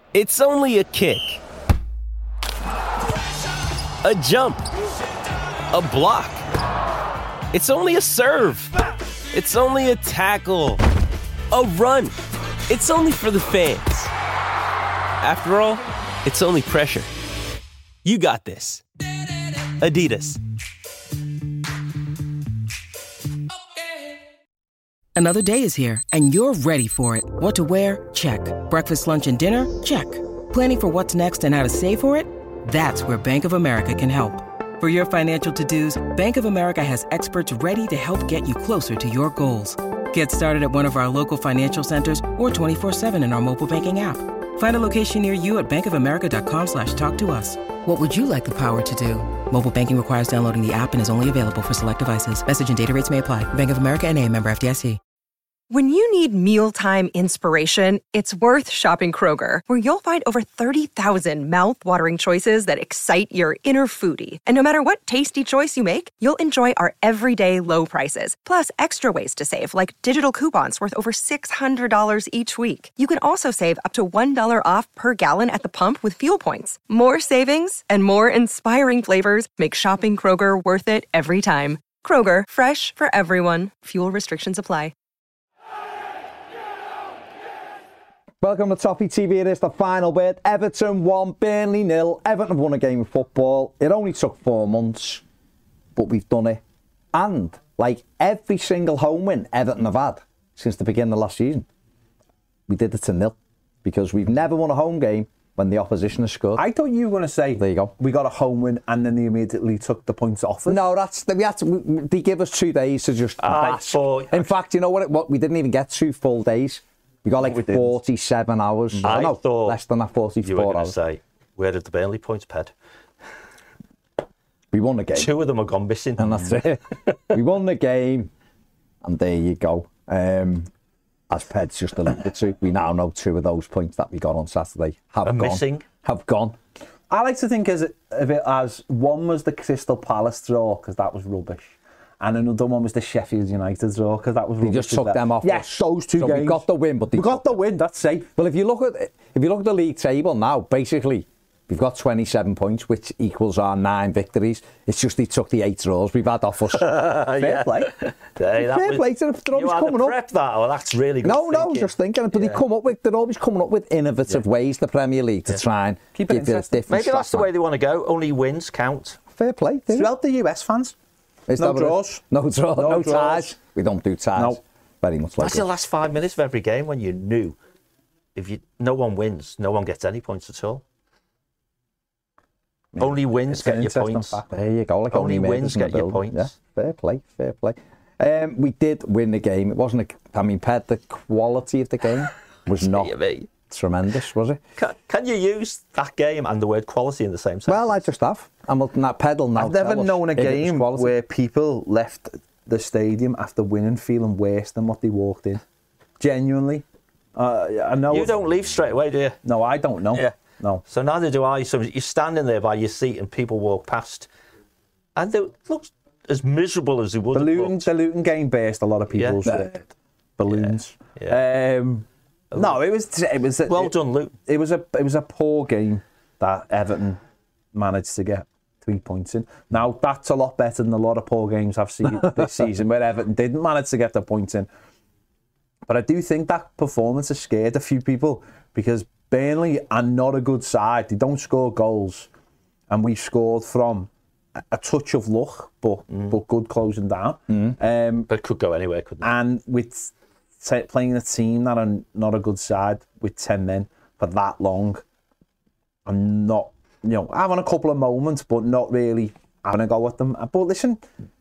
It's only a kick, a jump, a block. It's only a serve. It's only a tackle, a run. It's only for the fans. After all, it's only pressure. You got this. Adidas. Another day is here, and you're ready for it. What to wear? Check. Breakfast, lunch, and dinner? Check. Planning for what's next and how to save for it? That's where Bank of America can help. For your financial to-dos, Bank of America has experts ready to help get you closer to your goals. Get started at one of our local financial centers or 24/7 in our mobile banking app. Find a location near you at bankofamerica.com/talktous. What would you like the power to do? Mobile banking requires downloading the app and is only available for select devices. Message and data rates may apply. Bank of America NA, member FDIC. When you need mealtime inspiration, it's worth shopping Kroger, where you'll find over 30,000 mouth-watering choices that excite your inner foodie. And no matter what tasty choice you make, you'll enjoy our everyday low prices, plus extra ways to save, like digital coupons worth over $600 each week. You can also save up to $1 off per gallon at the pump with fuel points. More savings and more inspiring flavors make shopping Kroger worth it every time. Kroger, fresh for everyone. Fuel restrictions apply. Welcome to Toffee TV. It is the final bit. Everton 1, Burnley 0. Everton have won a game of football. It only took 4 months, but we've done it. And, like every single home win Everton have had since the beginning of last season, we did it to 0. Because we've never won a home game when the opposition has scored. I thought you were going to say, there you go, we got a home win and then they immediately took the points off us. No, they give us 2 days to just bask. In fact, you know what? We didn't even get 2 full days. We got like 47 hours. I thought less than that, 44 you were going to hours. say, where did the Burnley points, Ped? We won the game. 2 of them have gone missing. And that's it. We won the game, and there you go. As Ped's just alluded to, we now know 2 of those points that we got on Saturday have gone. I like to think of it as one was the Crystal Palace draw, because that was rubbish. And another one was the Sheffield United draw, because that was rubbish. They just took them off. Yes, those 2 games. We got the win, but we got the win. That's safe. Well, if you look at the league table now, basically we've got 27 points, which equals our 9 victories. It's just they took the 8 draws we've had off us. Fair play. Fair play to them. They're always coming up. Prep that. Oh, that's really good. No, just thinking. But they're always coming up with innovative ways, the Premier League, to try and keep it interesting. Maybe that's the way they want to go. Only wins count. Fair play. Throughout the US fans. No draws. No ties. We don't do ties. No. Very much like that's the last 5 minutes of every game when you knew no one wins, no one gets any points at all. Yeah. Only wins get your points. There you go. Like only wins get your points. Yeah. Fair play. We did win the game. It wasn't Ped, the quality of the game was not tremendous, was it? Can you use that game and the word quality in the same sentence? Well, I just have. I've never known a game where people left the stadium after winning feeling worse than what they walked in. Genuinely. I know. You don't leave straight away, do you? No, I don't know. Yeah. No. So neither do I. So you're standing there by your seat and people walk past and they look as miserable as they would. The Luton game burst a lot of people's balloons. Yeah. No, it was well done, Luke. It was a poor game that Everton managed to get 3 points in. Now that's a lot better than a lot of poor games I've seen this season where Everton didn't manage to get the points in. But I do think that performance has scared a few people because Burnley are not a good side. They don't score goals, and we scored from a touch of luck, but good closing down. But it could go anywhere, couldn't it? And with playing a team that are not a good side with 10 men for that long, I'm not, having a couple of moments, but not really having a go at them. But listen,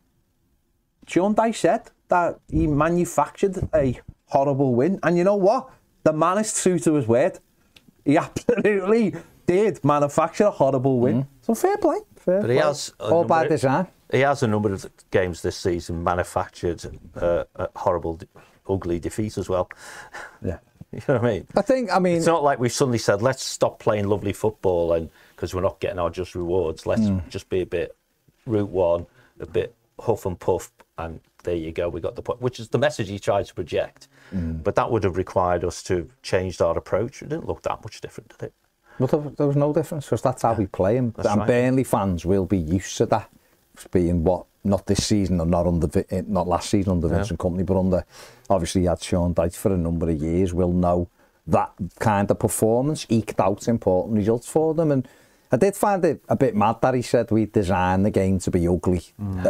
Sean Dyche said that he manufactured a horrible win, and you know what? The man is true to his word. He absolutely did manufacture a horrible win. So fair play. But he has all by design. He has a number of games this season manufactured a horrible, ugly defeat as well. Yeah. You know what I mean? It's not like we've suddenly said, let's stop playing lovely football and because we're not getting our just rewards. Let's just be a bit Route One, a bit huff and puff and there you go, we got the point, which is the message he tried to project. But that would have required us to have changed our approach. It didn't look that much different, did it? Well, there was no difference because that's how we play, and right. Burnley fans will be used to that. Being what, not this season or not last season under Vincent Kompany, but under, obviously he had Sean Dyche for a number of years, will know that kind of performance eked out important results for them. And I did find it a bit mad that he said we designed the game to be ugly.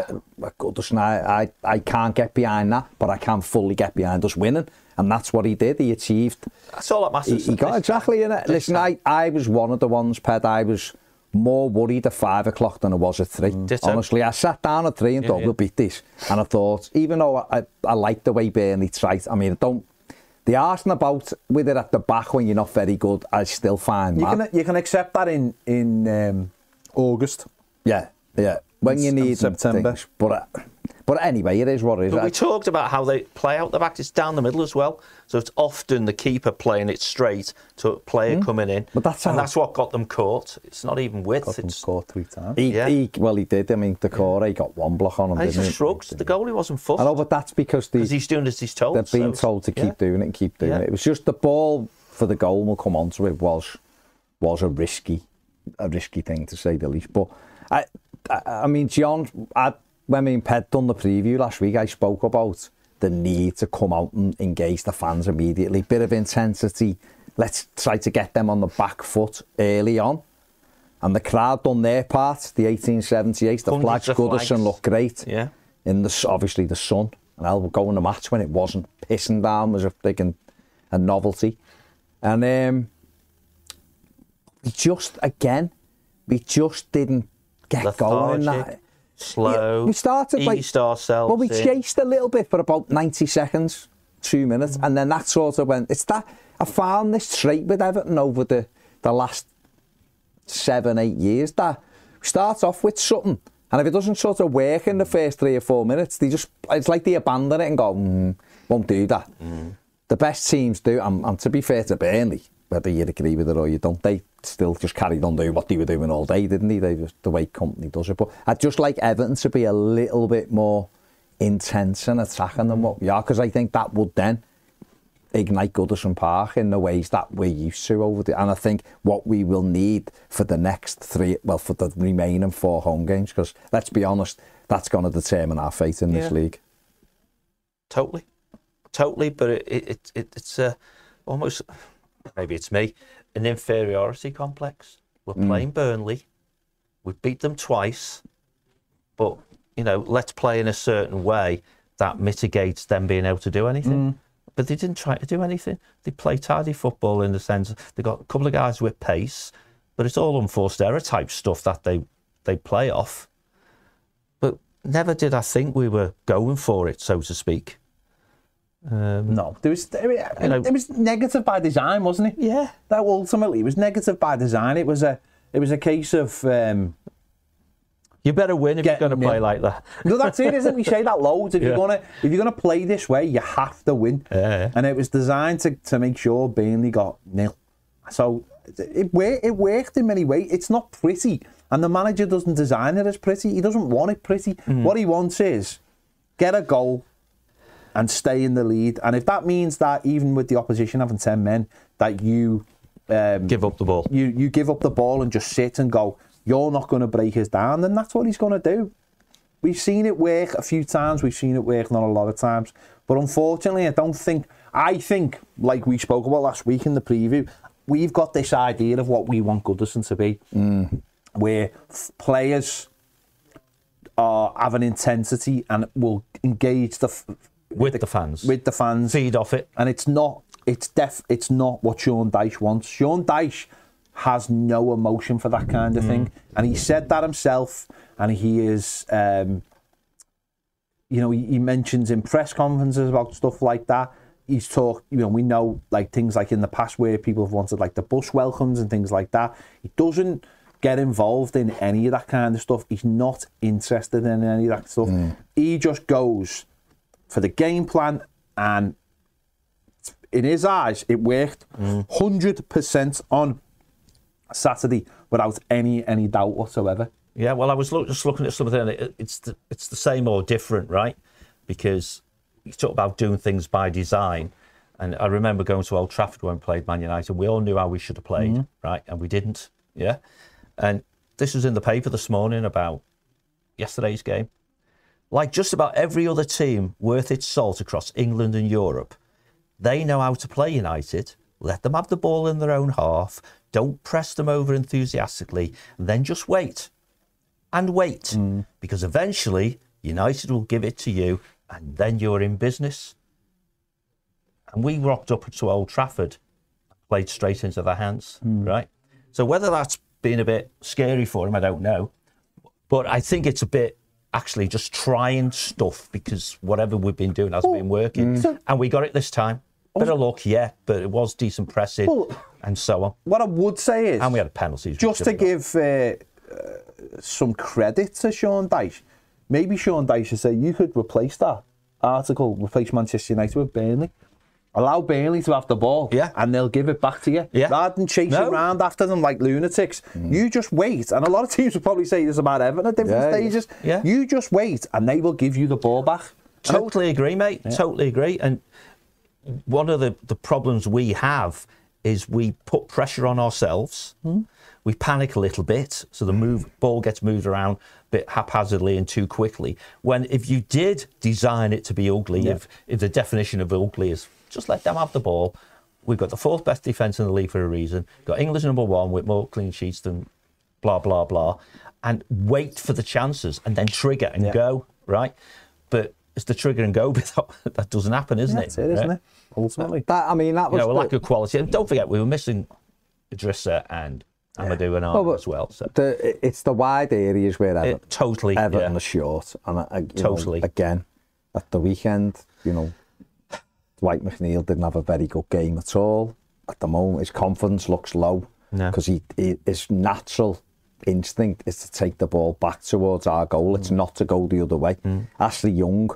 I can't get behind that, but I can fully get behind us winning. And that's what he did. He achieved. That's all that matters. He got exactly in it. Listen, I was one of the ones, Ped, I was more worried at 5 o'clock than I was at 3. Honestly, I sat down at 3 and thought, we'll beat this. And I thought, even though I like the way Burnley tried, I mean, the arsing about with it at the back when you're not very good, I still find you can accept that in August. Yeah. When you need September. Things, but anyway, it is what it is. But we talked about how they play out the back. It's down the middle as well. So it's often the keeper playing it straight to a player coming in. But that's what got them caught. It's not even width. Got them caught 3 times. He did. I mean, he got one block on him. And he just shrugged. The goalie wasn't fussed. I know, but that's because he's doing as he's told. They're being told to keep doing it and keep doing it. It was just the ball for the goal, and we'll come on to it, was a risky thing to say the least. But I mean, John, when me and Ped done the preview last week, I spoke about the need to come out and engage the fans immediately. Bit of intensity. Let's try to get them on the back foot early on. And the crowd done their part. The 1878, the flags, Goodison looked great. Yeah. In obviously the sun. And I would go in the match when it wasn't pissing down as if they can a novelty. And we just didn't get going in that. Slow. We started eased ourselves. Well, we chased a little bit for about 90 seconds, 2 minutes, and then that sort of went. It's that I found this trait with Everton over the last 7-8 years that we start off with something, and if it doesn't sort of work in the first 3 or 4 minutes, it's like they abandon it and go, won't do that. The best teams do, and to be fair to Burnley, whether you agree with it or you don't, they still just carried on doing what they were doing all day, didn't they? They just, the way Kompany does it. But I'd just like Everton to be a little bit more intense and attacking than what we are, because I think that would then ignite Goodison Park in the ways that we're used to and I think what we will need for the next for the remaining 4 home games, because let's be honest, that's going to determine our fate in this league. Totally, but it's almost, maybe it's me, an inferiority complex. We're playing Burnley, we beat them twice, but let's play in a certain way that mitigates them being able to do anything. But they didn't try to do anything. They play tidy football in the sense they got a couple of guys with pace, but it's all unforced error type stuff that they play off. But never did I think we were going for it, so to speak. No, it was negative by design, wasn't it? Yeah. That ultimately it was negative by design. It was a case of you better win if you're going to play like that. No, that's it, isn't it? We say that loads. If you're gonna play this way, you have to win. Yeah. And it was designed to make sure Burnley got 0. So it worked in many ways. It's not pretty, and the manager doesn't design it as pretty. He doesn't want it pretty. What he wants is get a goal and stay in the lead. And if that means that even with the opposition having 10 men, that you give up the ball, you give up the ball and just sit and go, you're not going to break us down, then that's what he's going to do. We've seen it work a few times. We've seen it work not a lot of times. But unfortunately, I think, like we spoke about last week in the preview, we've got this idea of what we want Goodison to be, where players have an intensity and will engage with the fans, feed off it, and it's not what Sean Dyche wants. Sean Dyche has no emotion for that kind of thing, and he said that himself. And he is, he mentions in press conferences about stuff like that. He's talked, we know like things like in the past where people have wanted like the bus welcomes and things like that. He doesn't get involved in any of that kind of stuff. He's not interested in any of that stuff. He just goes for the game plan, and in his eyes, it worked 100% on Saturday without any doubt whatsoever. Yeah, well, I was just looking at something, and it's the same or different, right? because you talk about doing things by design. And I remember going to Old Trafford when we played Man United. We all knew how we should have played, right? And we didn't, yeah? And this was in the paper this morning about yesterday's game. Like just about every other team worth its salt across England and Europe, they know how to play United. Let them have the ball in their own half. Don't press them over enthusiastically. And then just wait. And wait. Because eventually, United will give it to you, and then you're in business. And we rocked up to Old Trafford, played straight into their hands, right? So whether that's been a bit scary for him, I don't know. But I think it's a bit actually just trying stuff because whatever we've been doing hasn't been working. And we got it this time. Bit of luck, yeah, but it was decent pressing and so on. What I would say is... And we had a penalty. Just to give some credit to Sean Dyche, maybe Sean Dyche should say, you could replace that article, replace Manchester United with Burnley. Allow Burnley to have the ball, and they'll give it back to you. Yeah. Rather than chasing around after them like lunatics, you just wait. And a lot of teams will probably say this about Everton at different stages. Yeah. You just wait, and they will give you the ball back. Totally agree, mate. Yeah. Totally agree. And one of the problems we have is we put pressure on ourselves. We panic a little bit, so the ball gets moved around a bit haphazardly and too quickly. When if you did design it to be ugly, if the definition of ugly is just let them have the ball. We've got the fourth best defence in the league for a reason. Got England's number one with more clean sheets than blah, blah, blah. And wait for the chances and then trigger and go, right? But it's the trigger and go bit that doesn't happen, isn't it? That's it, isn't it? Ultimately. That was... a lack of quality. And don't forget, we were missing Idrissa and Amadou and Arnold as well. So. It's the wide areas where Everton are short. And again, at the weekend, Dwight McNeil didn't have a very good game at all. At the moment, his confidence looks low because his natural instinct is to take the ball back towards our goal. It's not to go the other way. Ashley Young,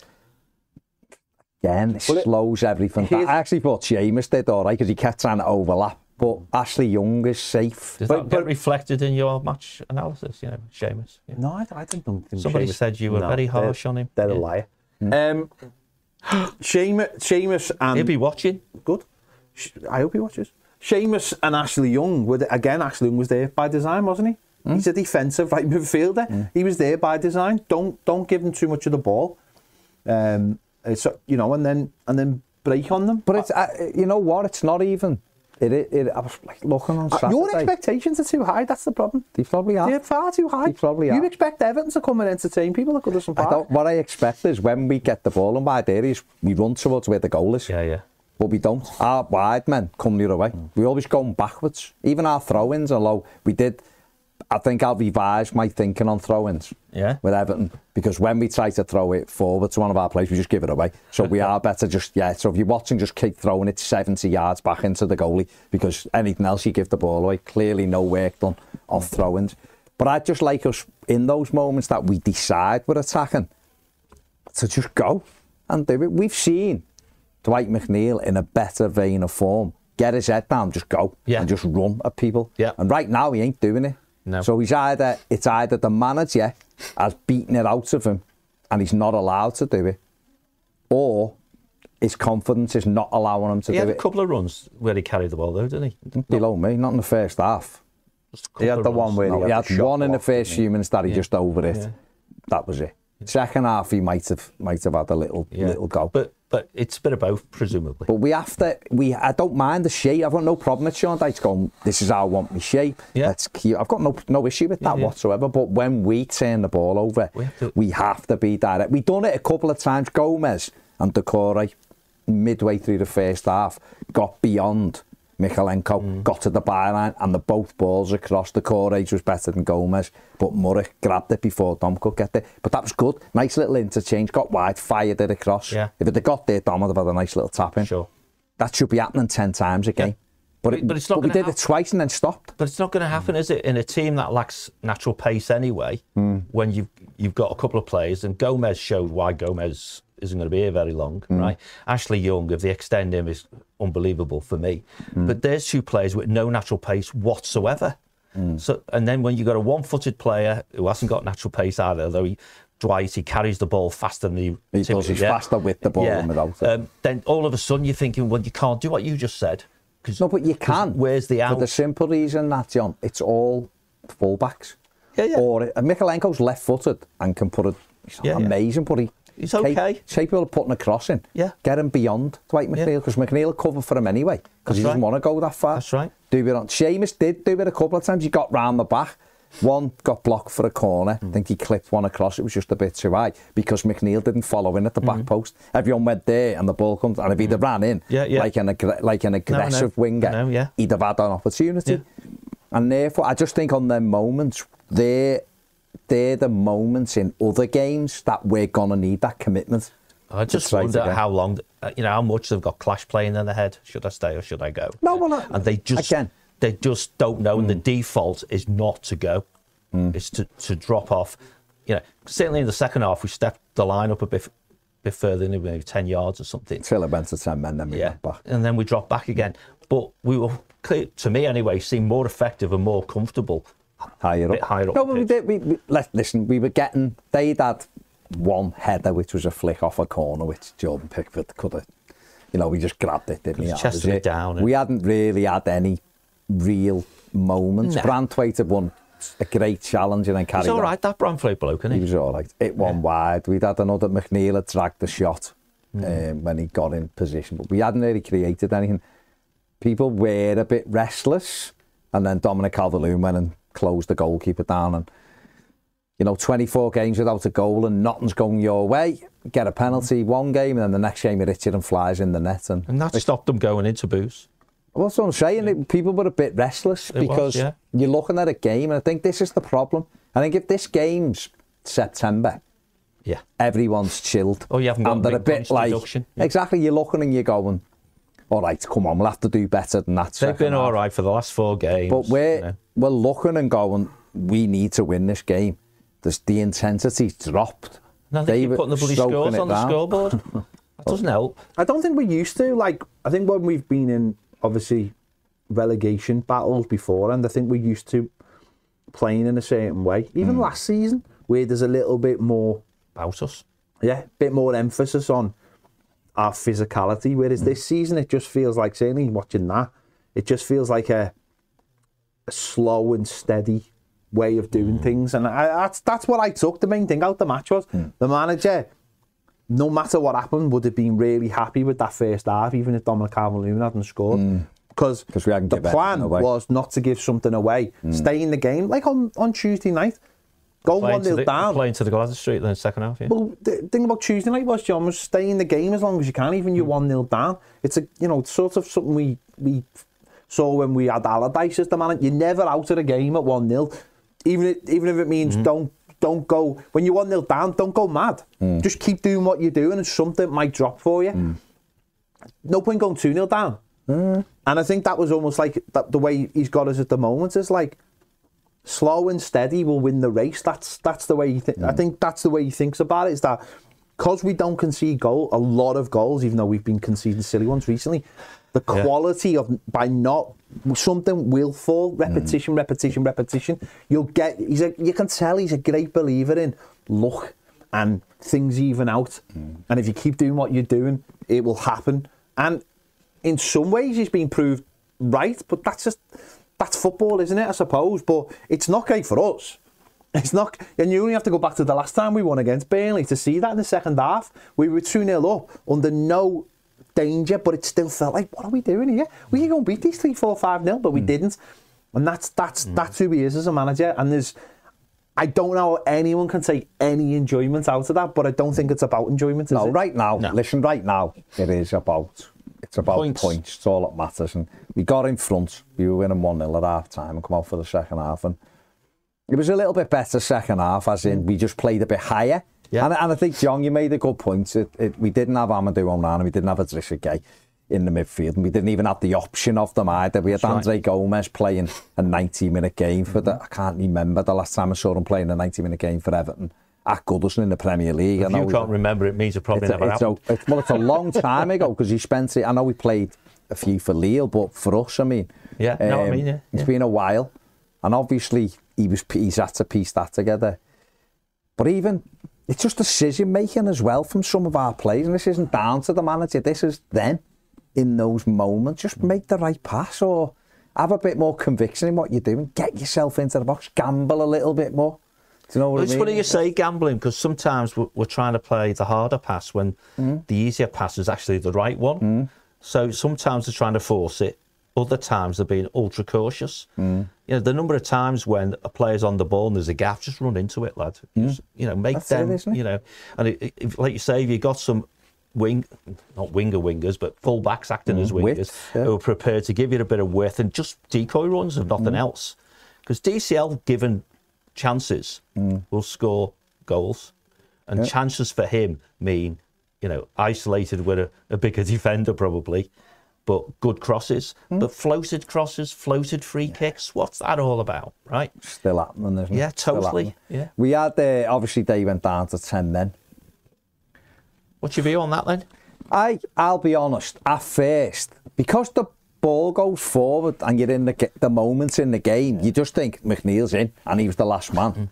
again, slows everything. I actually thought Seamus did all right because he kept trying to overlap. But Ashley Young is safe. Does that get reflected in your match analysis, Seamus? Yeah. No, I don't think somebody Seamus, said you were very harsh on him. They're a liar. Seamus and... He'll be watching. Good. I hope he watches. Seamus and Ashley Young, Ashley Young was there by design, wasn't he? He's a defensive right midfielder. He was there by design. Don't give him too much of the ball. And then break on them. But it's you know what? It's not even. I was like looking on Saturday. Your expectations are too high. That's the problem. They probably are. They're far too high. They probably are. You expect Everton to come and entertain people at Goodison Park. What I expect is when we get the ball in wide areas, we run towards where the goal is. Yeah. But we don't. Our wide men come the other way. We always go backwards. Even our throw-ins are low. I think I'll revise my thinking on throw-ins with Everton, because when we try to throw it forward to one of our players, we just give it away. So we are better so if you're watching, just keep throwing it 70 yards back into the goalie, because anything else you give the ball away. Clearly no work done on throw-ins. But I'd just like us, in those moments that we decide we're attacking, to just go and do it. We've seen Dwight McNeil in a better vein of form get his head down, just go and just run at people. And right now he ain't doing it. No. So it's either the manager has beaten it out of him and he's not allowed to do it, or his confidence is not allowing him to do it. He had a couple of runs where he carried the ball though, didn't he? Below me, not in the first half. He had the one where he had one in the first few minutes that he just over it. Yeah. That was it. Second half he might have had a little go. But it's a bit of both, presumably. But I don't mind the shape. I've got no problem with Sean Dyche going, this is how I want my shape. Yeah. I've got no issue with that whatsoever. But when we turn the ball over, we have to be direct. We've done it a couple of times. Gomez and Doucouré, midway through the first half, got beyond Mykolenko, got to the byline, and both balls across. Doucouré was better than Gomez, but Murray grabbed it before Dom could get there. But that was good. Nice little interchange, got wide, fired it across. Yeah. If it had got there, Dom would have had a nice little tap in. Sure. That should be happening 10 times a game. But we did it twice and then stopped. But it's not going to happen, is it, in a team that lacks natural pace anyway, when you've got a couple of players, and Gomez showed why Gomez isn't going to be here very long, right? Ashley Young, if they extend him, is unbelievable for me. But there's two players with no natural pace whatsoever. So, and then when you've got a one-footed player who hasn't got natural pace either, though Dwight, he carries the ball faster than He does. He's faster with the ball than without it. Then all of a sudden you're thinking, well, you can't do what you just said. No, but you can. Where's the out? For the simple reason that, John, it's all fullbacks. Yeah. Or Mikalenko's left-footed and can put he's not amazing, but he's okay. Capable of putting a cross in. Yeah. Get him beyond Dwight McNeil, because McNeil will cover for him anyway, because he doesn't want to go that far. That's right. Seamus did do it a couple of times. He got round the back. One got blocked for a corner. I think he clipped one across. It was just a bit too high because McNeil didn't follow in at the back post. Everyone went there and the ball comes. And if he'd have ran in like an aggressive winger, he'd have had an opportunity. Yeah. And therefore, I just think on them moments, they're the moments in other games that we're going to need that commitment. I just wonder how long, how much they've got clash playing in their head. Should I stay or should I go? No, well, and they just don't know. And the default is not to go. It's to drop off. Certainly in the second half, we stepped the line up a bit further, maybe 10 yards or something. Until it went to 10 men, then we went back. And then we dropped back again. But we were, to me anyway, seemed more effective and more comfortable. Higher up. No, but we did. Listen, we were getting. They'd had one header, which was a flick off a corner, which Jordan Pickford could have. We just grabbed it, didn't we? Chested it down. We hadn't really had any real moments. No. Branthwaite had won a great challenge and then carried on. He was all right, that Branthwaite bloke, isn't he? He was all right. It won wide. We'd had another. McNeil had dragged the shot when he got in position, but we hadn't really created anything. People were a bit restless, and then Dominic Calvert-Lewin went and closed the goalkeeper down, and 24 games without a goal and nothing's going your way. Get a penalty one game, and then the next game Richard flies in the net, and that stopped them going into booze. Well, that's what I'm saying. People were a bit restless because you're looking at a game, and I think this is the problem. I think if this game's September, everyone's chilled. Oh, you haven't got a bit like exactly. You're looking and you're going, all right, come on, we'll have to do better than that. They've been all right for the last 4 games. But we're looking and going, we need to win this game. The intensity's dropped. No, they keep putting the bloody scores on the scoreboard. That doesn't help. I don't think we used to. I think when we've been in, obviously, relegation battles before, and I think we used to playing in a certain way. Even last season, where there's a little bit more... About us. Yeah, a bit more emphasis on our physicality, whereas this season it just feels like, certainly watching that, it just feels like a slow and steady way of doing things, and that's what I took. The main thing out the match was the manager, no matter what happened, would have been really happy with that first half, even if Dominic Calvert-Lewin hadn't scored, because the plan was not to give something away, stay in the game, like on Tuesday night. Go 1-0 down. Playing to the Glasgow Street in the second half, Well, the thing about Tuesday night was, John, was stay in the game as long as you can, even you're 1-0 down. It's sort of something we saw when we had Allardyce as the manager. You're never out of the game at 1-0, even if it means don't go, when you're 1-0 down, don't go mad. Just keep doing what you're doing and something might drop for you. No point going 2-0 down. And I think that was almost like the way he's got us at the moment is like, slow and steady will win the race. That's the way I think that's the way he thinks about it, is that because we don't concede a lot of goals, even though we've been conceding silly ones recently, the quality of, by not something will fall, repetition, you'll get, you can tell he's a great believer in luck and things even out. And if you keep doing what you're doing, it will happen. And in some ways he's been proved right, but that's football, isn't it, I suppose? But it's not great for us. It's not, and you only have to go back to the last time we won against Burnley to see that in the second half. We were 2-0 up under no danger, but it still felt like, what are we doing here? We can go and beat these 3-4-5-0, but we didn't. And that's who he is as a manager. And I don't know how anyone can take any enjoyment out of that, but I don't think it's about enjoyment, is it? Right now, listen, right now, it's about points. It's all that matters. And we got in front. We were winning 1-0 at half time and come out for the second half. And it was a little bit better second half, as in we just played a bit higher. Yeah. And I think, John, you made a good point. We didn't have Amadou Onana, we didn't have Idrissa Gueye in the midfield, and we didn't even have the option of them either. We had Andre Gomez playing a 90-minute game for I can't remember the last time I saw him playing a 90-minute game for Everton at Goodison in the Premier League. If you can't remember, it means it probably never happened. It's a long time ago, because he spent it. I know we played a few for Lille, but for us, it's been a while, and obviously he's had to piece that together. But even it's just decision making as well from some of our players, and this isn't down to the manager. This is them in those moments. Just make the right pass, or have a bit more conviction in what you're doing. Get yourself into the box. Gamble a little bit more. Do you know what I mean? It's funny you say gambling, because sometimes we're trying to play the harder pass when the easier pass is actually the right one. So sometimes they're trying to force it. Other times they're being ultra cautious. You know, the number of times when a player's on the ball and there's a gap, just run into it, lad. Just, you know, make That's them, it, isn't it? you know. And like you say, if you've got some not wingers, but full backs acting as wingers, Width, yeah. who are prepared to give you a bit of width and just decoy runs and nothing else. Because DCL, given chances, will score goals. And chances for him mean, you know, isolated with a bigger defender probably, but good crosses. But floated crosses, floated free kicks, what's that all about, right? Still happening, isn't it? Yeah, Still totally. happening. Yeah. We had, obviously, they went down to 10 men. What's your view on that then? I'll be honest, at first, because the ball goes forward and you're in the moments in the game, you just think McNeil's in and he was the last man.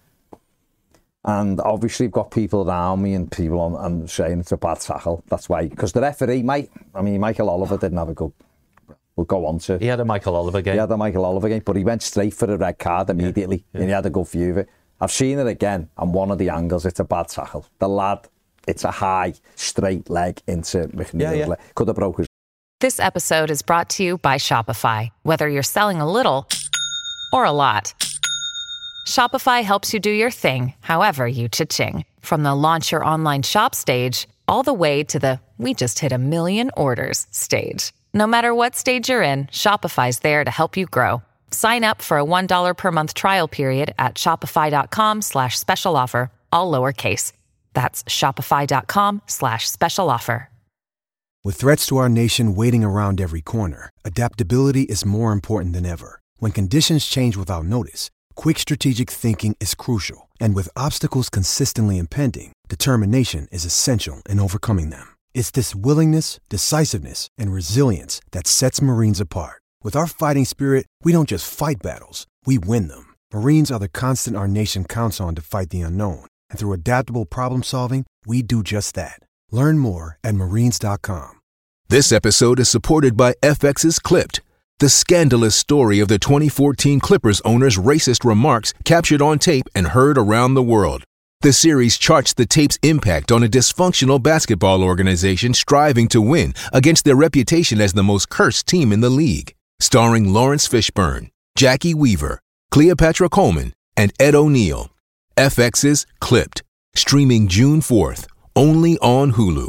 And obviously, I've got people around me and people on saying it's a bad tackle. That's why, because the referee, Michael Oliver didn't have a good. We'll go on to. He had a Michael Oliver game. He had a Michael Oliver game, but he went straight for a red card immediately, and he had a good view of it. I've seen it again, and one of the angles, it's a bad tackle. The lad, it's a high, straight leg into McNeil's leg. Could have broke his. This episode is brought to you by Shopify. Whether you're selling a little or a lot, Shopify helps you do your thing, however you cha-ching. From the launch your online shop stage, all the way to the we just hit 1 million orders stage. No matter what stage you're in, Shopify's there to help you grow. Sign up for a $1 per month trial period at shopify.com/special offer, all lowercase. That's shopify.com/special offer. With threats to our nation waiting around every corner, adaptability is more important than ever. When conditions change without notice, quick strategic thinking is crucial. And with obstacles consistently impending, determination is essential in overcoming them. It's this willingness, decisiveness, and resilience that sets Marines apart. With our fighting spirit, we don't just fight battles, we win them. Marines are the constant our nation counts on to fight the unknown. And through adaptable problem solving, we do just that. Learn more at marines.com. This episode is supported by FX's Clipped, the scandalous story of the 2014 Clippers owner's racist remarks captured on tape and heard around the world. The series charts the tape's impact on a dysfunctional basketball organization striving to win against their reputation as the most cursed team in the league. Starring Lawrence Fishburne, Jackie Weaver, Cleopatra Coleman, and Ed O'Neill. FX's Clipped, streaming June 4th, only on Hulu.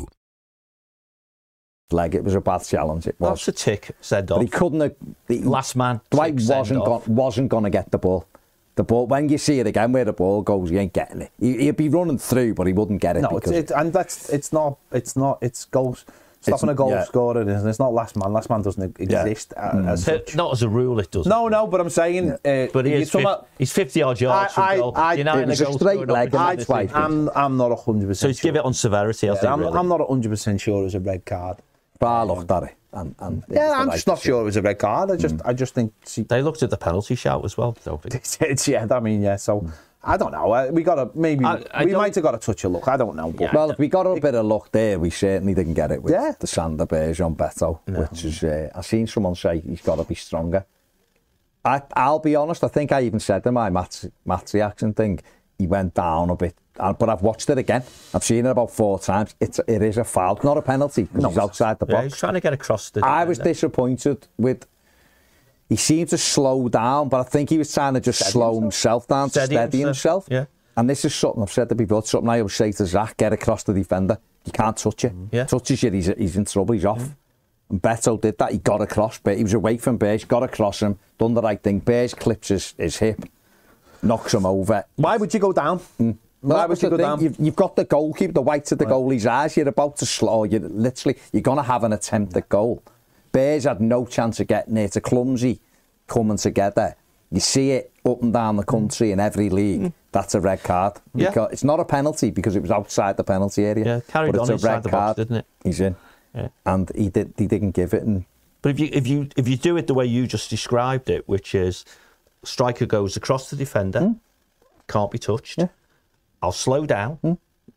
Leg, it was a bad challenge. It was. That's a tick, said But off. he couldn't have. Last man. Dwight tick, send off. wasn't going to get the ball. The ball, when you see it again where the ball goes, you ain't getting it. He'd be running through, but he wouldn't get it. No, because it's goals. Stopping a goal scorer, isn't it? It's not last man. Last man doesn't exist as such. Not as a rule, it doesn't. No, but I'm saying. But he's 50-odd yards from goal. it was a straight leg. I'm not 100%. So he's give it on severity, I think. I'm really. not 100% sure it was a red card. I looked at it, and I'm just not sure it was a red card. I just think they looked at the penalty shout as well. Don't think. So I don't know. We got we might have got a touch of luck. I don't know. But well, if we got a bit of luck there, we certainly didn't get it with the Sander Berge on Beto, which is I've seen someone say he's got to be stronger. I'll be honest. I think I even said in my Matt's reaction thing, he went down a bit. But I've watched it again. I've seen it about 4 times. It is a foul, not a penalty, because he's outside the box. Yeah, he's trying to get across the. I was disappointed with. He seemed to slow down, but I think he was trying to just slow himself down to steady himself. Yeah. And this is something I've said to before. Something I always say to Zach: get across the defender. You can't touch it. Yeah. Touches you, he's in trouble. He's off. And Beto did that. He got across, but he was away from Berge. Got across him. Done the right thing. Berge clips his hip, knocks him over. Why would you go down? Well, you've got the goalkeeper, the whites of the goalie's eyes. You're about to slow. You're going to have an attempt at goal. Bears had no chance of getting it. It's a clumsy coming together. You see it up and down the country in every league. That's a red card. Because it's not a penalty because it was outside the penalty area. Yeah, carried but on it's a red inside the card. box, didn't it? He's in, and he didn't give it. And but if you do it the way you just described it, which is striker goes across the defender, can't be touched. I'll slow down,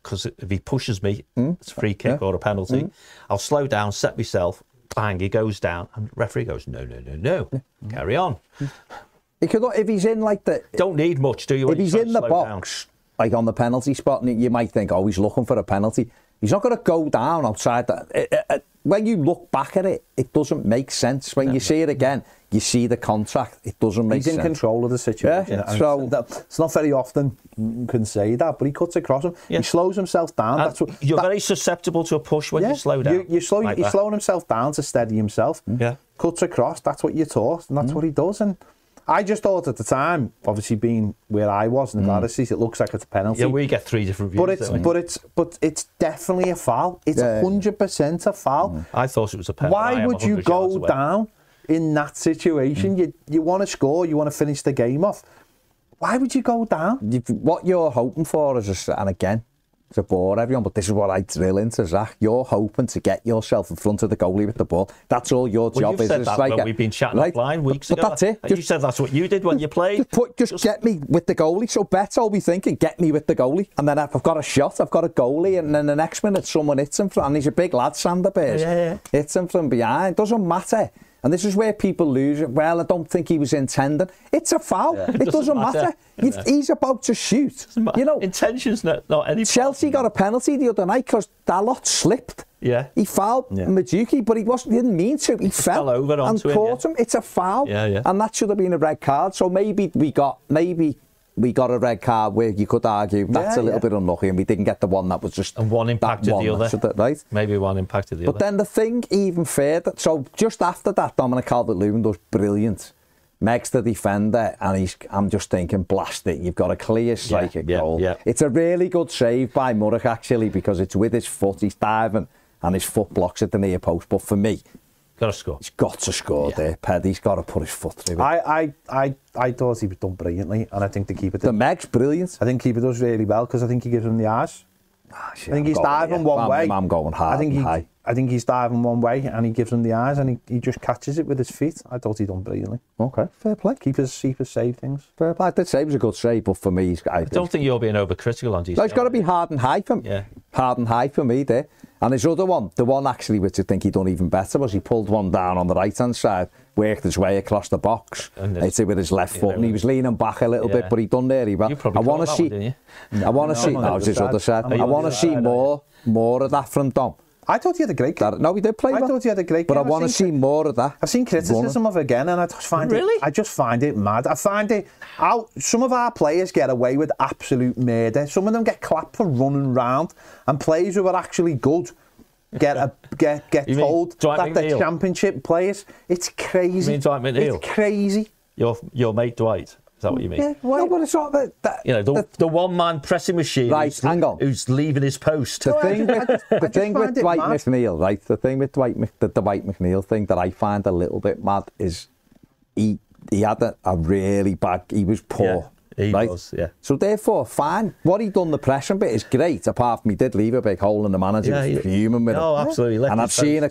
because if he pushes me, it's a free kick or a penalty. I'll slow down, set myself, bang, he goes down, and the referee goes, no, carry on. He could, if he's in like the... Don't need much, do you? If he's in the box, like on the penalty spot, and you might think, oh, he's looking for a penalty. He's not going to go down outside that. When you look back at it, it doesn't make sense. When you see it again, you see the contract. It doesn't make sense. He's in control of the situation. Yeah, so it's not very often you can say that, but he cuts across him. Yeah. He slows himself down. That's what, you're very susceptible to a push when you slow down. He's slowing himself down to steady himself. Yeah. Cuts across. That's what you're taught, and that's what he does. And I just thought at the time, obviously being where I was in the Pharisees, it looks like it's a penalty. Yeah, we get 3 different views. But it's definitely a foul. It's 100% a foul. I thought it was a penalty. Why would you go down in that situation? You want to score, you want to finish the game off. Why would you go down? What you're hoping for is, and again, to bore everyone, but this is what I drill into, Zach. You're hoping to get yourself in front of the goalie with the ball. That's all your job is. You said that when we've been chatting offline weeks ago. But that's it. You said that's what you did when you played. Just get me with the goalie. So Beto will be thinking, get me with the goalie. And then I've got a shot, I've got a goalie, and then the next minute someone hits him from, and he's a big lad, Sander Bears. Hits him from behind. Doesn't matter. And this is where people lose it. Well, I don't think he was intending. It's a foul. It doesn't matter. He's about to shoot. You know, intention's not any. Chelsea got a penalty the other night because Dalot slipped. Yeah. He fouled Madueke, but he didn't mean to. He fell over and caught him. It's a foul. Yeah. And that should have been a red card. So maybe we got a red card where you could argue that's a little bit unlucky, and we didn't get the one that was just... And one impacted the other. Right? Maybe one impacted the other. But then the thing even further... So just after that, Dominic Calvert-Lewin does brilliant. Meg's the defender, and I'm just thinking, blast it, you've got a clear strike at goal. Yeah. It's a really good save by Murdoch, actually, because it's with his foot, he's diving, and his foot blocks at the near post. But for me... Got to score. He's got to score there. Paddy's got to put his foot through it. I thought he was done brilliantly, and I think the keeper did. The Meg's brilliant. I think keeper does really well because I think he gives him the eyes. I think he's diving one way. I'm going hard and high. I think he's diving one way and he gives him the eyes and he just catches it with his feet. I thought he done brilliantly. Okay, fair play. Keepers save things. Fair play. I did say it was a good save, but for me, I don't think you're being overcritical on these. No, it's got to be hard and high for me. Yeah. Hard and high for me there. And his other one, the one actually which I think he done even better, was he pulled one down on the right-hand side, worked his way across the box, hit it with his left foot, and he was leaning back a little bit, but he done very well. I want to see. I want to see. No, it's his other side. I want to see more of that from Dom. I thought he had a great game. No, he did play well. I thought he had a great game. But I want to see more of that. I've seen criticism of it again, and I just find it mad. I find it some of our players get away with absolute murder. Some of them get clapped for running round, and players who are actually good get told that they're championship players. It's crazy. You mean Dwight McNeil? It's crazy. Your mate Dwight. Is that what you mean? Yeah, no, but it's not that. You know, the one-man pressing machine. Right, hang on. Who's leaving his post? The thing with Dwight McNeil, right? The thing with the Dwight McNeil thing that I find a little bit mad is he had a really bad. He was poor. Yeah, he was. Yeah. So therefore, fine. What he done the pressing bit is great. Apart from he did leave a big hole in the manager. Yeah, was fuming with him. Oh, absolutely. And I've seen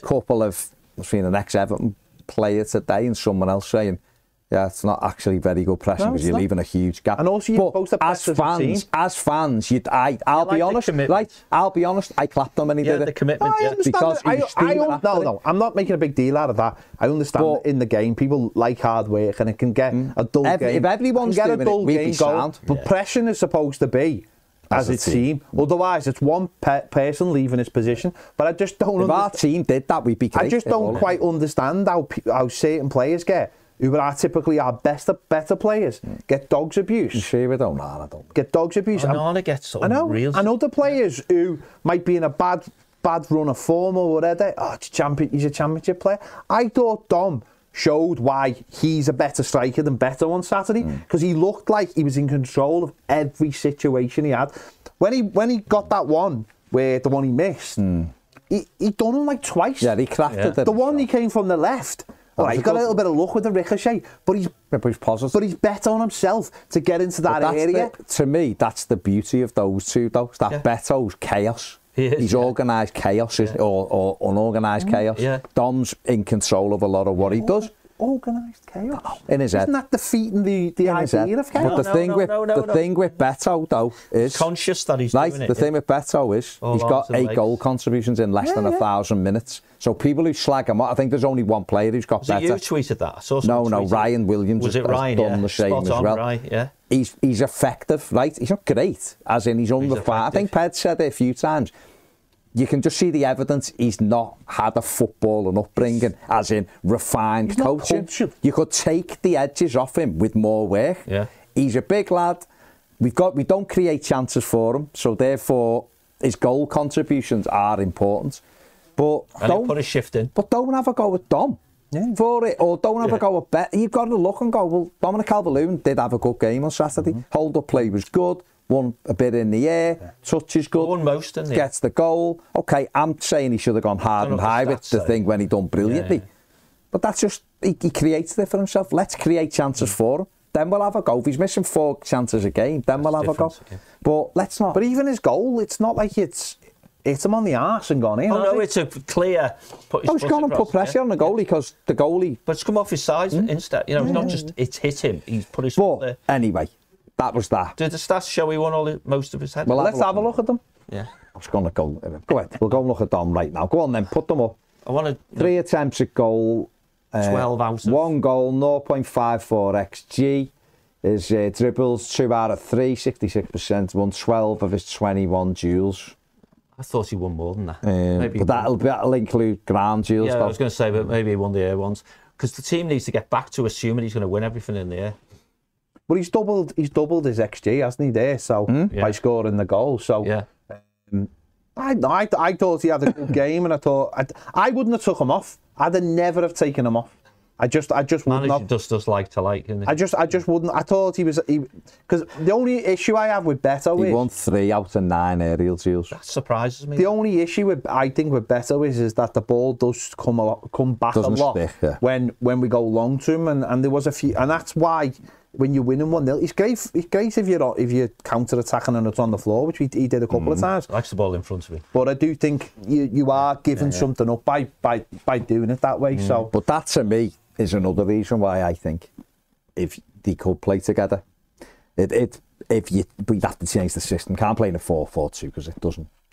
an ex-Everton player today and someone else saying, yeah, it's not actually very good pressing because you're leaving a huge gap. And also, you're supposed to press as fans, I'll be honest, right? I'll be honest, I clapped him when he did it. The commitment, because no, I'm not making a big deal out of that. I understand that in the game, people like hard work and it can get a dull game. If everyone's doing it, we'd be sound. But pressing is supposed to be as a team. Otherwise, it's one person leaving his position. But I just don't understand. If our team did that, we'd be great. I just don't quite understand how certain players who are typically our better players, get dogs abuse. You sure we don't? No, I don't. Get dogs abuse. Onana gets something real. And other players who might be in a bad run of form or whatever, he's a championship player. I thought Dom showed why he's a better striker than Beto on Saturday, because he looked like he was in control of every situation he had. When he got that one, the one he missed, he done him like twice. Yeah, he crafted it. The one he came from the left. He got a little bit of luck with the ricochet, but he's positive. But he's bet on himself to get into that area. To me, that's the beauty of those two, though. That Beto's chaos. He's organised chaos or unorganised chaos. Yeah. Dom's in control of a lot of what he does. organised chaos. In his head. Isn't that defeating the In his head. idea of chaos? But the thing with Beto, though, is... Conscious that he's right, doing it. the thing with Beto is he's got arms and 8 legs. goal contributions in less than 1,000 minutes. So people who slag him off, I think there's only one player who's got Was better. it you tweeted that? I saw No, someone tweet it. Ryan Williams Was it has Ryan? done Yeah. the same Spot as on, well. Right, yeah. He's effective, right? He's not great, as in he's unrefined. I think Ped said it a few times. You can just see the evidence he's not had a footballing upbringing, as in refined coaching. You could take the edges off him with more work. Yeah. He's a big lad. We don't create chances for him, so therefore his goal contributions are important. But And he put a shift in. But don't have a go with Dom for it, or don't have a go with Bet. You've got to look and go, well, Dominic Calvert-Lewin did have a good game on Saturday. Hold-up play was good, won a bit in the air, touch is good, Won most in the gets the goal. Okay, I'm saying he should have gone hard Don't and know what high the with stats the say. thing when he done brilliantly. Yeah. But that's just, he creates it for himself. Let's create chances for him. Then we'll have a go. If he's missing 4 chances a game, then we'll have a go. different, yeah. But let's not. But even his goal, it's not like it's him on the arse and gone in. Oh, no, it's a clear... Put his He's foot gone and across, put pressure yeah. on the goalie because the goalie... But it's come off his sides instead. You know, it's not just it's hit him. He's put his foot there. But anyway, that was that. Did the stats show he won most of his head? Well, Let's have a look at them. Yeah. I was going to go ahead. We'll go and look at Dom right now. Go on then, put them up. I want to... 3 attempts at goal. 12 out of... 1 goal, 0.54 XG. His dribbles, 2 out of 3, 66%. Won 12 of his 21 duels. I thought he won more than that. Maybe But that'll include ground duels. Yeah, though. I was going to say, but maybe he won the air ones. Because the team needs to get back to assuming he's going to win everything in the air. But he's doubled his XG, hasn't he, there? So by scoring the goal. So Yeah. I thought he had a good game, and I thought I wouldn't have took him off. I'd have never have taken him off. I just wouldn't Manager have. just does like to like, isn't he? I just wouldn't. I thought he because the only issue I have with Beto He is won 3 out of 9 aerial duels. That surprises me. the only issue I think with Beto is that the ball does come back Doesn't a lot stick, yeah. when we go long to him, and there was a few, and that's why when you're winning 1-0, it's great if you're counter attacking and it's on the floor, which he did a couple of times. Likes the ball in front of him. But I do think you are giving something up by doing it that way. So, But that, to me, is another reason why I think if they could play together, we'd have to change the system. Can't play in a 4-4-2 because it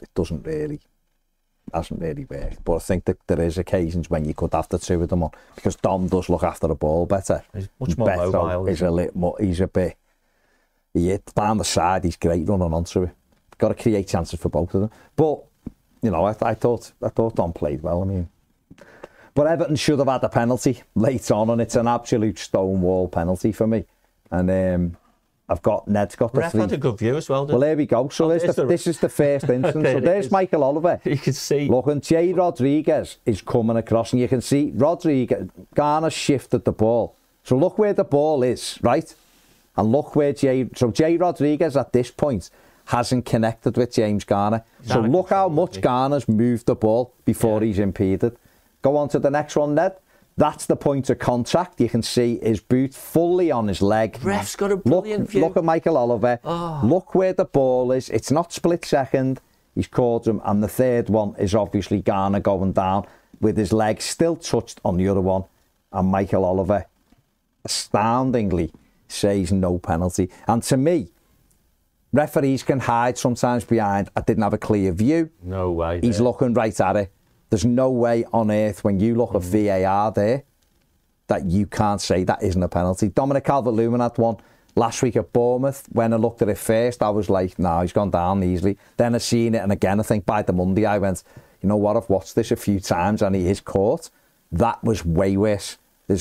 hasn't really worked. But I think that there is occasions when you could have the 2 of them on, because Dom does look after the ball better. He's much more Beto mobile. is a little more. He's a bit. Down the side, he's great running onto it. Got to create chances for both of them. But you know, I thought Dom played well. I mean. But Everton should have had a penalty late on, and it's an absolute stonewall penalty for me. And Ned's got the Ref 3. had a good view as well, Well, there we go. So this is the first instance. So there's Michael Oliver. You can see. Look, and Jay Rodriguez is coming across, and you can see Garner shifted the ball. So look where the ball is, right? And look where Jay Rodriguez at this point hasn't connected with James Garner. So look how much Garner's moved the ball before he's impeded. Go on to the next one, Ned. That's the point of contact. You can see his boot fully on his leg. Ref's got a brilliant view. Look at Michael Oliver. Oh. Look where the ball is. It's not split second. He's caught him. And the third one is obviously Garner going down with his leg still touched on the other one. And Michael Oliver astoundingly says no penalty. And to me, referees can hide sometimes behind, I didn't have a clear view. No way. He's looking right at it. There's no way on earth when you look at VAR there that you can't say that isn't a penalty. Dominic Calvert-Lewin had one last week at Bournemouth. When I looked at it first, I was like, no, he's gone down easily. Then I seen it, and again, I think by the Monday, I went, you know what, I've watched this a few times, and he is caught. That was way worse.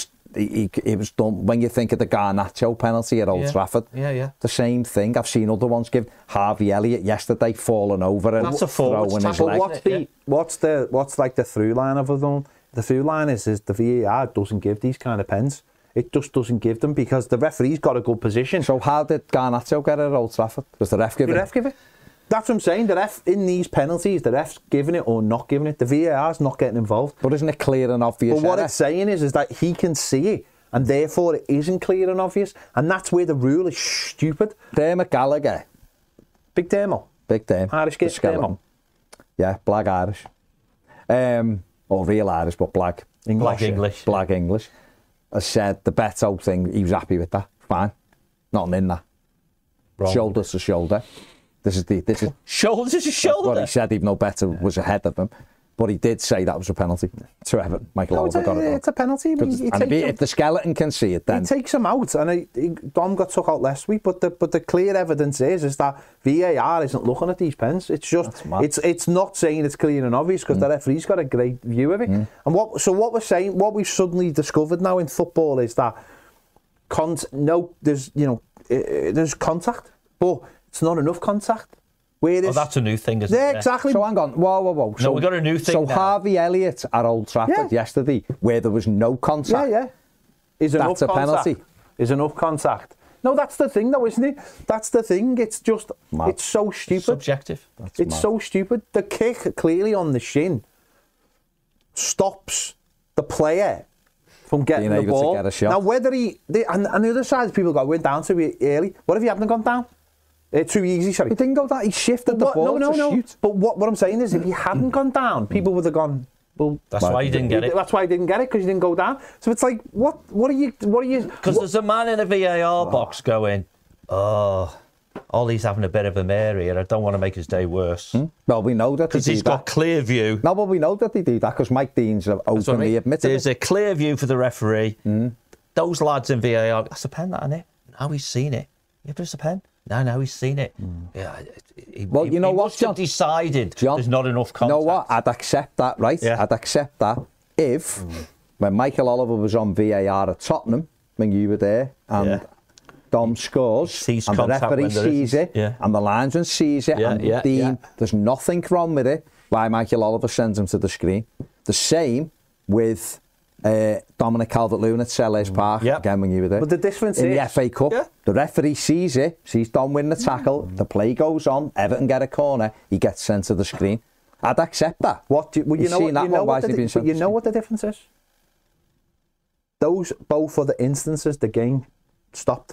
It was done when you think of the Garnacho penalty at Old Trafford. Yeah. The same thing. I've seen other ones give. Harvey Elliott yesterday falling over and That's a forward throwing his tackle. leg. what's like the through line of it all? The through line is the VAR doesn't give these kind of pens. It just doesn't give them because the referee's got a good position. So how did Garnacho get it at Old Trafford? Was the ref giving The ref give it? That's what I'm saying. The ref in these penalties, the ref's giving it or not giving it. The VAR's not getting involved. But isn't it clear and obvious? But what error? it's saying is that he can see it, and therefore it isn't clear and obvious, and that's where the rule is stupid. Dermot Gallagher. Big Dermo. Big Derm. Irish The kid, skeleton. Dermo. Yeah, black Irish. Or real Irish, but black Black English. Black English. has said the Beto thing, he was happy with that. Fine. Nothing in that. Wrong. Shoulder to shoulder. This is Shoulder to shoulder. what he said, even though Beto was ahead of him. But he did say that was a penalty to Everton. Michael Oliver got it wrong. It's a penalty. I mean, If the skeleton can see it, then he takes him out, and Dom got took out last week. But the clear evidence is that VAR isn't looking at these pens. It's just it's not saying it's clear and obvious because the referee's got a great view of it. And what we're saying, what we've suddenly discovered now in football is that there's contact, but it's not enough contact. That's a new thing, isn't it? Yeah, exactly. So hang on, whoa. No, we got a new thing So now. Harvey Elliott at Old Trafford yesterday, where there was no contact. Yeah. Is enough That's a contact. penalty. Is enough contact. No, that's the thing, though, isn't it? That's the thing. It's just, it's so stupid. Subjective. It's so stupid. The kick clearly on the shin stops the player from getting Being the able to ball. get a shot. Now, whether and the other side, people went down too early. What if he hadn't gone down? Too easy, sorry. He didn't go down. He shifted the ball to shoot. But what I'm saying is, if he hadn't gone down, people would have gone. Well, That's why he didn't get it. That's why he didn't get it, because he didn't go down. So it's like, what are you? Because there's a man in a VAR box going, Ollie's having a bit of a mare here. I don't want to make his day worse. Well, we know that Because he's got clear view. No, but we know that they do that because Mike Dean's openly admitted There's it. a clear view for the referee. Those lads in VAR, that's a pen, that, isn't it? Now he's seen it. Yeah, but it's a pen. No, he's seen it. Yeah, Well, you know he what, must have John? decided John, there's not enough contact. You know what? I'd accept that, right? Yeah. I'd accept that if, when Michael Oliver was on VAR at Tottenham, when you were there, and Dom scores, Sees and the contact referee when there sees isn't. it, Yeah. and the linesman sees it, and Dean, there's nothing wrong with it, why Michael Oliver sends him to the screen. The same with Dominic Calvert-Lewin at Selhurst Park, again when you were there. But the difference in is, the FA Cup, the referee sees it, sees Dom win the tackle, the play goes on, Everton get a corner, he gets sent to the screen. I'd accept that. You know what the difference is? Those both other instances, the game stopped.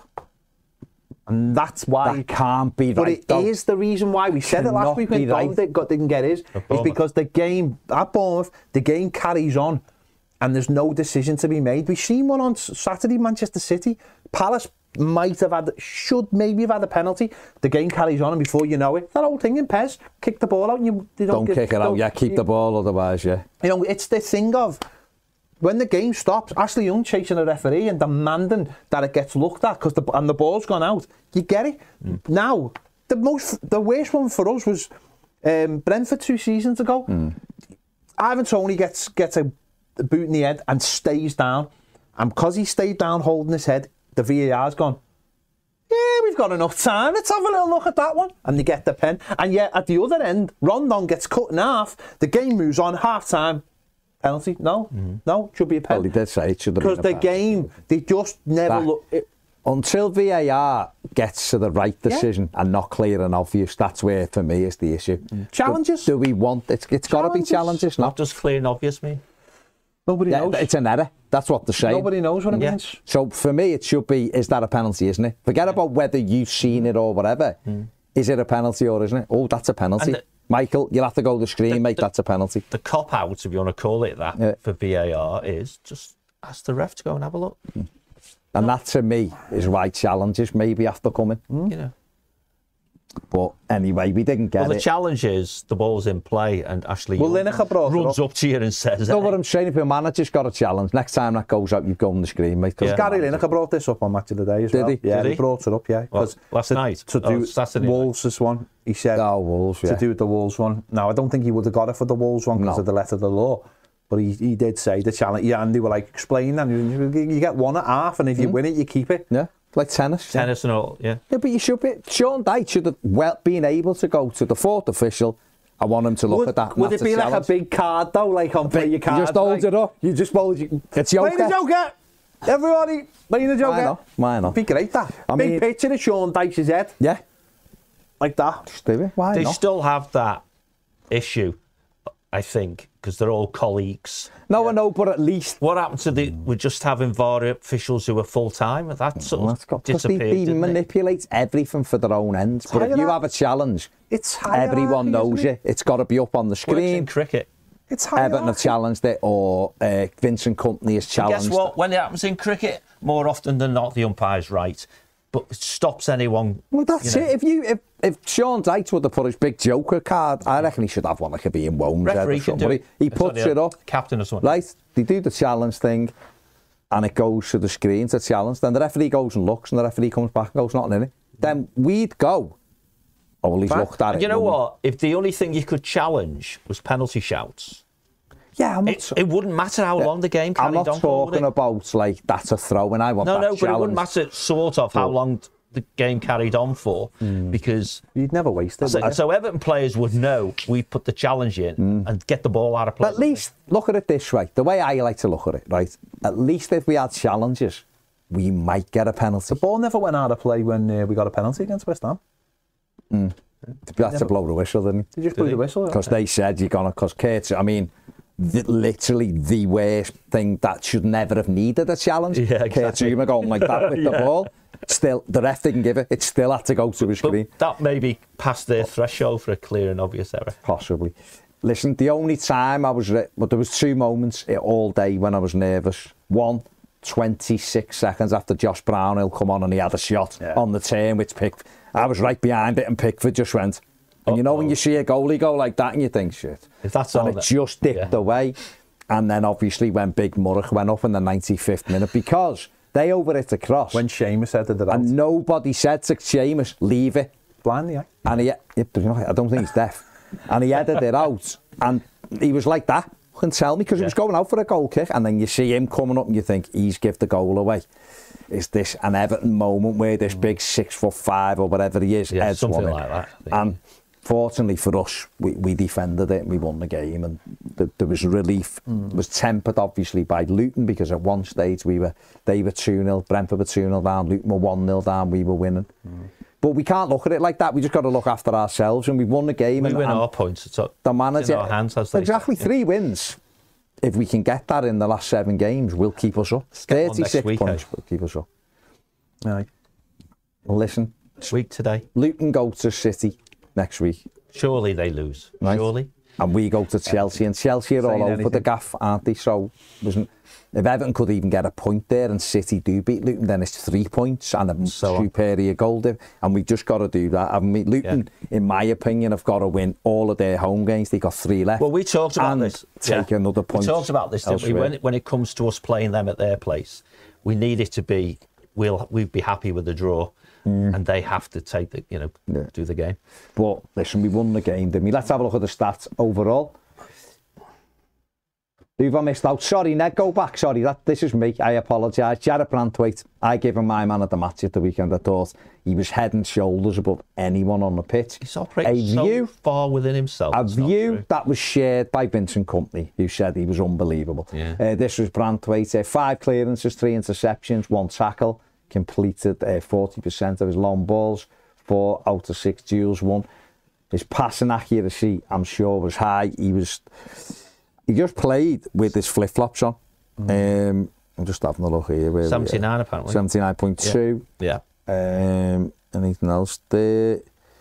And that's why... That can't be right, But it though. is the reason why. We said it last week when Dom didn't get his. It's because the game, at Bournemouth, the game carries on and there's no decision to be made. We've seen one on Saturday, Manchester City. Palace should maybe have had a penalty. The game carries on, and before you know it, that old thing in Pez, kick the ball out and you don't kick it out, keep the ball otherwise, You know, it's the thing of, when the game stops, Ashley Young chasing a referee and demanding that it gets looked at because the ball's gone out. You get it. Now, the worst one for us was Brentford 2 seasons ago. Ivan Toney gets a boot in the head and stays down, and because he stayed down holding his head, the VAR's gone, yeah, we've got enough time, let's have a little look at that one, and they get the pen. And yet at the other end, Rondon gets cut in half, the game moves on, half time, penalty. No, it should be a penalty. Well, he did say it should have been a penalty. Because the game, they just never look... Until VAR gets to the right decision and not clear and obvious, that's where, for me, is the issue. Challenges? Do we want... It's got to be challenges, not just clear and obvious, mean? Nobody knows. It's an error. That's what they're saying. Nobody knows what it means. So for me, it should be, is that a penalty, isn't it? Forget about whether you've seen it or whatever. Is it a penalty or isn't it? Oh, that's a penalty. Michael, you'll have to go to the screen, mate, that's a penalty. The cop-out, if you want to call it that, for VAR is just ask the ref to go and have a look. And that, to me, is why challenges maybe have to come in. You know. But anyway, we didn't get it. Well, the challenge is the ball's in play and Ashley runs up to you and says... No, what I'm saying, if your manager's got a challenge, next time that goes out, you go on the screen, mate. Because Gary Lineker brought this up on Match of the Day as well. Did he? Yeah, he brought it up, Well, last night? To do Saturday Wolves' one, he said... Oh, Wolves, to do with the Wolves one. Now, I don't think he would have got it for the Wolves one because of the letter of the law. But he did say the challenge, and they were like, explain that. You get one at half, and if you win it, you keep it. Yeah, like tennis. Tennis and all, yeah. Yeah, but you should be. Sean Dyche should have been able to go to the fourth official. I want him to look at that. Would it be like a big card, though, like on Play Your Cards? You just hold it up. You just hold it. It's Joker. Play the Joker! Everybody, play the Joker. Why not? It'd be great, that. Big picture of Sean Dyche's head. Yeah. Like that. Just do it. Why They not? still have that issue, I think, because they're all colleagues. No, I know, but at least... What happened to we're just having VAR officials who are full-time? That sort of disappeared, They manipulate everything for their own ends. But if you have a challenge, it's everyone knows it. It's got to be up on the screen. In cricket. It's high Everton have challenged it, or Vincent Kompany has And challenged guess what? it. When it happens in cricket, more often than not, the umpire's right. But it stops anyone. Well, that's it. If Sean Dykes would have put his big Joker card, I reckon he should have one like a being Wones. Referee can do it. He puts it up. Captain or something. Right, they do the challenge thing, and it goes to the screen to challenge. Then the referee goes and looks, and the referee comes back and goes, nothing in it. Then we'd go, oh, well, he's looked at it. You know what? If the only thing you could challenge was penalty shouts, yeah, it wouldn't matter how long the game carried on. I'm not talking about like that's a throw, and I want that but challenge. it wouldn't matter sort of how long the game carried on for, because you'd never waste it. So Everton players would know we put the challenge in and get the ball out of play. But at least look at it this way. The way I like to look at it, right? At least if we had challenges, we might get a penalty. The ball never went out of play when we got a penalty against West Ham. That's to blow the whistle, didn't he? Did you just blow the whistle? Because they said you're gonna. Because Kurtz, I mean, literally the worst thing that should never have needed a challenge. Yeah, exactly. Kurt Zouma going like that with the ball. Still, the ref didn't give it. It still had to go to a screen. But that may be past their threshold for a clear and obvious error. Possibly. Listen, the only time I was, there was 2 moments all day when I was nervous. One, 26 seconds after Josh Brownhill come on and he had a shot on the turn, which I was right behind it and Pickford just went. And you know when you see a goalie go like that and you think, shit. If that's and all it just dipped away. And then obviously when Big Murroch went up in the 95th minute, because they overhit the cross. When Seamus headed it out. And nobody said to Seamus, leave it. Blind, yeah. And I don't think he's deaf. And he headed it out. And he was like that. Couldn't tell me because he was going out for a goal kick. And then you see him coming up and you think, he's give the goal away. Is this an Everton moment where this big 6'5" or whatever he is heads something one like that. And fortunately for us, we defended it and we won the game. And there was relief. It was tempered obviously by Luton because at one stage they were 2-0, Brentford were 2-0 down, Luton were 1-0 down, we were winning. But we can't look at it like that. We just got to look after ourselves, and we won the game. We win our points. It's the manager, in our hands, as they exactly say. 3 wins. If we can get that in the last 7 games, we'll keep us up. 36 points will keep us up. Aye. Listen, week today. Luton go to City next week. Surely they lose. Right? Surely. And we go to Chelsea, and Chelsea are all over the gaff, aren't they? So if Everton could even get a point there and City do beat Luton, then it's 3 points and a superior goal diff. And we've just got to do that, haven't we? Luton, in my opinion, have got to win all of their home games. They've got 3 left. Well, we talked about this. Take another point. We talked about this, didn't we? When it comes to us playing them at their place, we need it to be, we'd be happy with the draw. And they have to take the, do the game. But listen, we won the game, didn't we? Let's have a look at the stats overall. Who've I missed out? Sorry, Ned, go back. Sorry, this is me. I apologise. Jarrett Branthwaite, I gave him my man of the match at the weekend. I thought he was head and shoulders above anyone on the pitch. He's operating so far within himself. A view that was shared by Vincent Kompany, who said he was unbelievable. Yeah. This was Branthwaite. 5 clearances, 3 interceptions, 1 tackle. Completed 40% of his long balls, 4 out of 6 duels won. His passing accuracy, I'm sure, was high. He just played with his flip-flops on. I'm just having a look here. 79 apparently. 79.2. Yeah. Anything else there?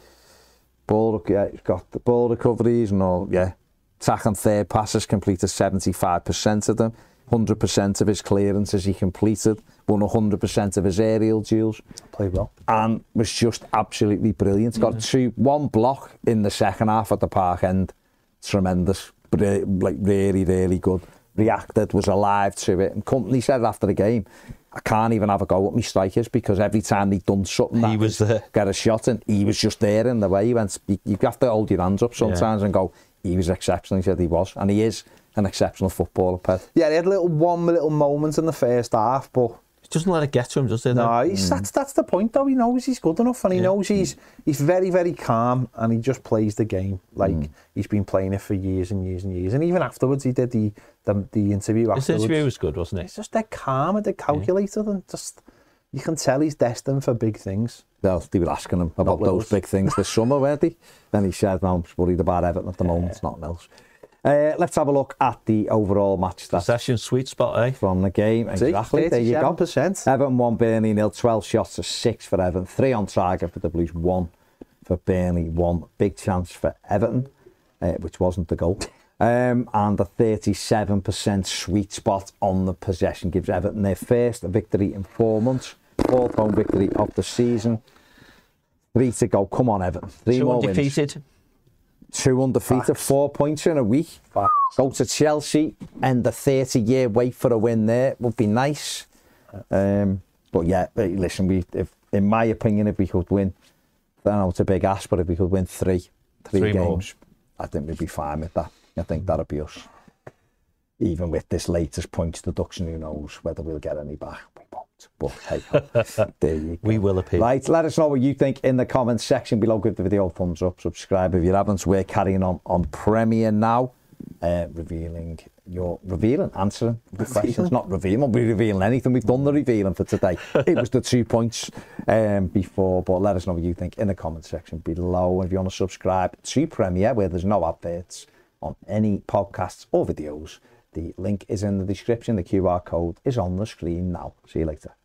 He's got the ball recoveries and all. Yeah. Second, third passes completed 75% of them. 100% of his clearances he completed, won 100% of his aerial duels. Played well. And was just absolutely brilliant. Got 1 block in the second half at the Park End. Tremendous. Really, really good. Reacted, was alive to it. And Kompany said after the game, I can't even have a go at my strikers because every time they'd done something he was there. Get a shot in, he was just there in the way. He went, you have to hold your hands up sometimes and go, he was exceptional. He said he was. And he is an exceptional footballer, Ped. Yeah, he had one little moment in the first half, but he doesn't let it get to him, does he? No, that's the point though. He knows he's good enough, and he knows he's very, very calm, and he just plays the game like he's been playing it for years and years and years. And even afterwards, he did the interview afterwards. His interview was good, wasn't it? He's just dead calm and dead calculated, and just you can tell he's destined for big things. Well, they were asking him about those big things this summer, weren't they? Then he said, no, I'm worried about Everton at the moment, it's nothing else. Let's have a look at the overall match stats. Possession sweet spot, eh? From the game, exactly. There you go. 37%. Everton 1, Burnley 0, 12 shots to 6 for Everton, 3 on target for the Blues, 1 for Burnley, 1 big chance for Everton, which wasn't the goal. And a 37% sweet spot on the possession gives Everton their first victory in 4 months. 4th home victory of the season. 3 to go. Come on, Everton. 3 more wins. Undefeated. 2 undefeated. Facts. 4 points in a week. Facts. Go to Chelsea. And the 30-year wait for a win there would be nice. But yeah, listen, in my opinion, if we could win, I know it's a big ask, but if we could win three games, more. I think we'd be fine with that. I think that'd be us. Even with this latest points deduction, who knows whether we'll get any back. We won't. But hey, there you go. We will appear. Right, let us know what you think in the comments section below. Give the video a thumbs up, subscribe if you haven't. We're carrying on Premier now, answering the questions. Not revealing, we'll be revealing anything. We've done the revealing for today. It was the 2 points before, but let us know what you think in the comment section below. If you want to subscribe to Premier, where there's no adverts on any podcasts or videos, the link is in the description. The QR code is on the screen now. See you later.